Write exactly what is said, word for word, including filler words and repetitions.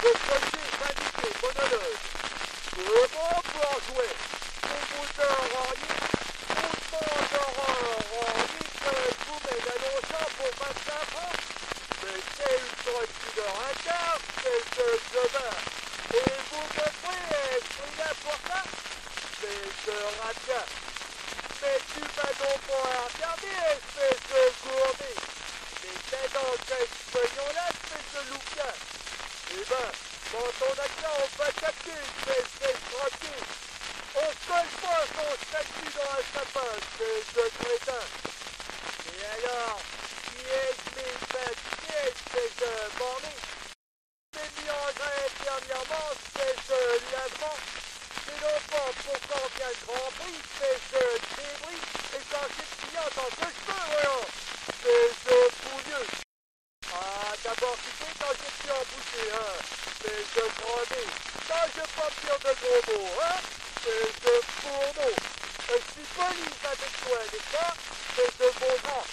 Le premier syndiqué monologue. Comment pour jouer? Compositeur rarier, mouvement d'horreur rarier que vous mène à l'ocean pour vingt-cinq francs. Mais c'est une structure interne, c'est ce jobin. Et vous me priez, priez pour ça? C'est ce ratin. Mais tu vas donc pas regarder, espèce de gourmet. Mais t'es dans cette pognon-là, espèce de louquin. Eh ben, dans ton accent, on va t'appeler, espèce d'escroqué. On se colle pas son statut dans un sapin, espèce de crétin. Et alors, qui est-ce mes bêtes, qui est espèce de borné? J'ai mis en grève dernièrement, espèce de lavement. C'est non pas pour qu'on vienne grand prix, espèce de débris, et quand j'ai le client tant que je peux, voyons. Espèce de pouilleux. Ah, d'abord, tu sais, quand j'ai pu en boucher, hein, espèce de grenée. Quand je peux pas me dire de gros mots, hein, espèce de fourneau. Je suis poli avec toi, n'est-ce pas? Espèce de bon genre.